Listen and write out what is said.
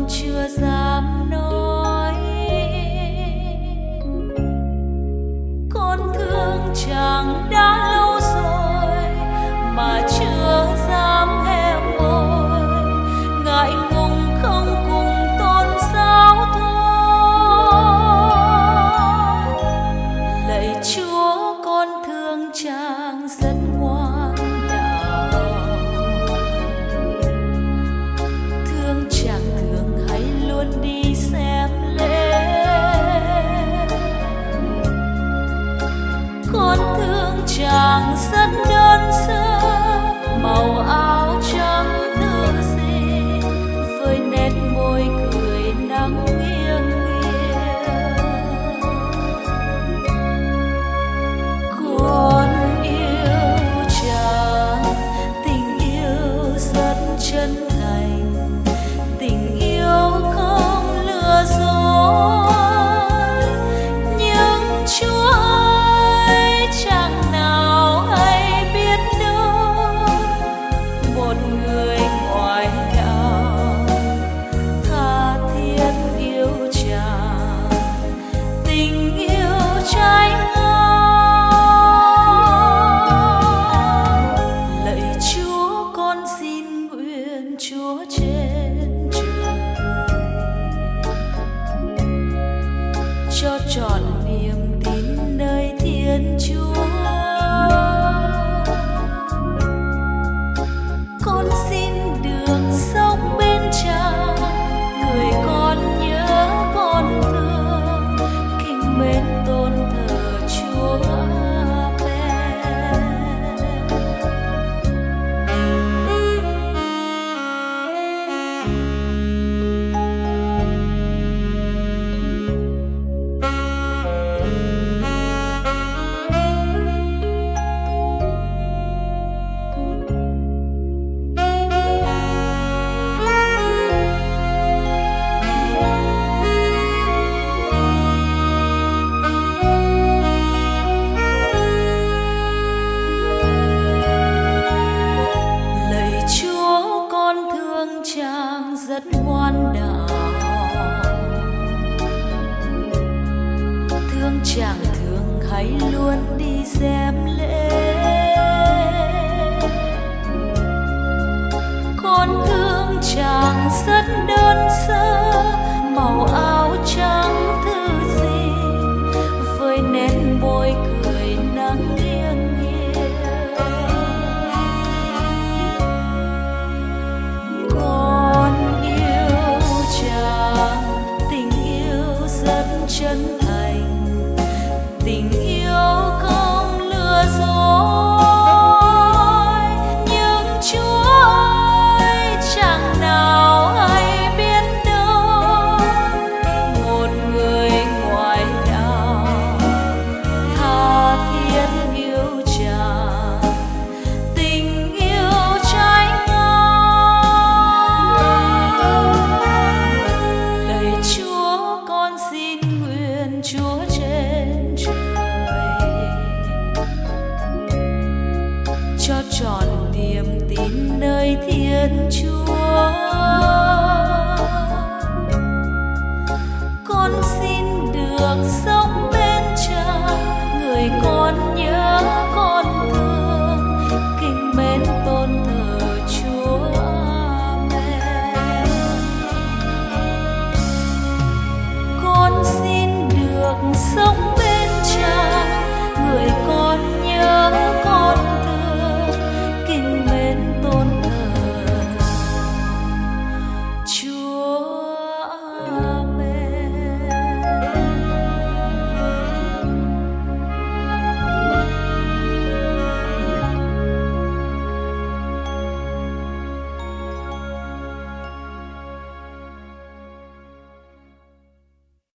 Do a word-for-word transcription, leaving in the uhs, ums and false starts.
chưa dám nói. Con thương chàng đã lâu rồi mà chưa dám hé môi, ngại ngùng không cùng tôn giáo thôi. Lạy Chúa, con thương chàng rất ngoan đạo, thương chàng thường hay luôn đi xem lễ. Con thương chàng rất đơn sơ, màu áo trắng thư sinh với nét môi cười nắng nghiêng nghiêng. Con yêu chàng, tình yêu rất chân thành, tình yêu không lừa dối. Nhưng Chúa ơi, chàng nào hay biết đâu, một người ngoại đạo tha thiết yêu chàng, tình yêu trái ngang. Lạy Chúa, con xin nguyện Chúa trên trời cho trọn niềm tin nơi Thiên Chúa. Con xin được sống bên chàng, người con nhớ con thương, kính mến tôn thờ Chúa. Lạy Chúa, con thương chàng rất ngoan đạo, thương chàng thường hay luôn đi xem lễ. Con thương chàng rất đơn